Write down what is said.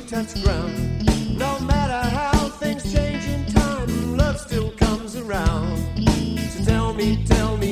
touch ground. No matter how things change in time, love still comes around. So tell me,